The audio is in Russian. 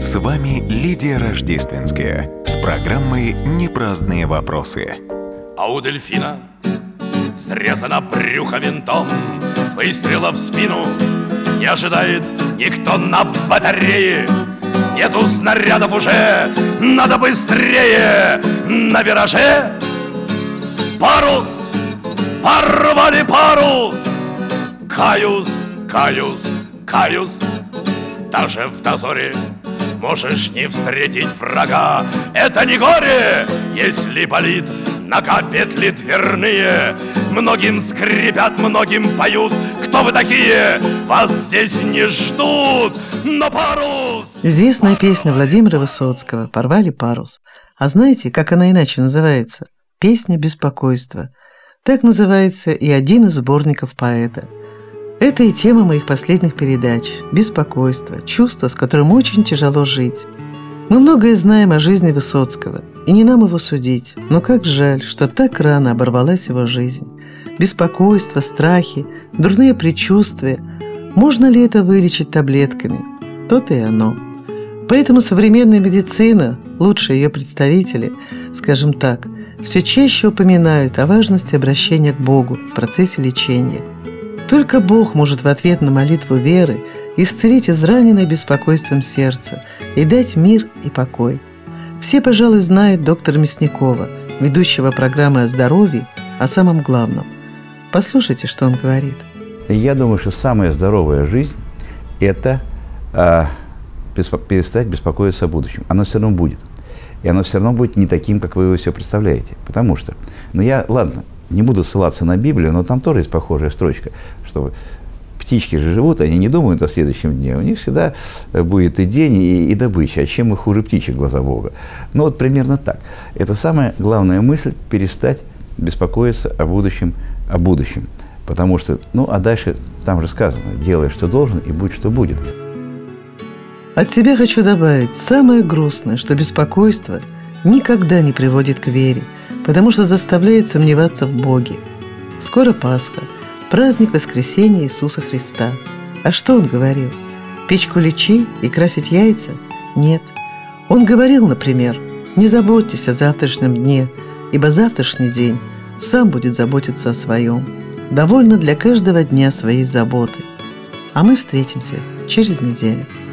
С вами Лидия Рождественская с программой «Непраздные вопросы». А у дельфина срезано брюхо винтом, выстрела в спину не ожидает никто на батарее. Нету снарядов уже, надо быстрее. На вираже парус, порвали парус. Каюсь, каюсь, каюсь. Даже в дозоре можешь не встретить врага. Это не горе, если болит нога, петли дверные. Многим скрипят, многим поют. Кто вы такие? Вас здесь не ждут. Но парус... Известная песня Владимира Высоцкого «Порвали парус». А знаете, как она иначе называется? Песня беспокойства. Так называется и один из сборников поэта. Это и тема моих последних передач – беспокойство, чувство, с которым очень тяжело жить. Мы многое знаем о жизни Высоцкого, и не нам его судить, но как жаль, что так рано оборвалась его жизнь. Беспокойство, страхи, дурные предчувствия – можно ли это вылечить таблетками? То-то и оно. Поэтому современная медицина, лучшие ее представители, скажем так, все чаще упоминают о важности обращения к Богу в процессе лечения. Только Бог может в ответ на молитву веры исцелить израненное беспокойством сердце и дать мир и покой. Все, пожалуй, знают доктора Мясникова, ведущего программы о здоровье, о самом главном. Послушайте, что он говорит. Я думаю, что самая здоровая жизнь – это перестать беспокоиться о будущем. Оно все равно будет. И оно все равно будет не таким, как вы его себе представляете. Потому что, ладно, не буду ссылаться на Библию, но там тоже есть похожая строчка, что птички же живут, они не думают о следующем дне. У них всегда будет и день, и добыча. А чем мы хуже птичек в глаза Бога? Ну вот примерно так. Это самая главная мысль – перестать беспокоиться о будущем. Потому что, а дальше там же сказано: делай, что должен, и будь, что будет. От себя хочу добавить, самое грустное, что беспокойство никогда не приводит к вере, потому что заставляет сомневаться в Боге. Скоро Пасха, праздник воскресения Иисуса Христа. А что Он говорил? Печь куличи и красить яйца? Нет. Он говорил, например: не заботьтесь о завтрашнем дне, ибо завтрашний день сам будет заботиться о своем. Довольно для каждого дня своей заботы. А мы встретимся через неделю.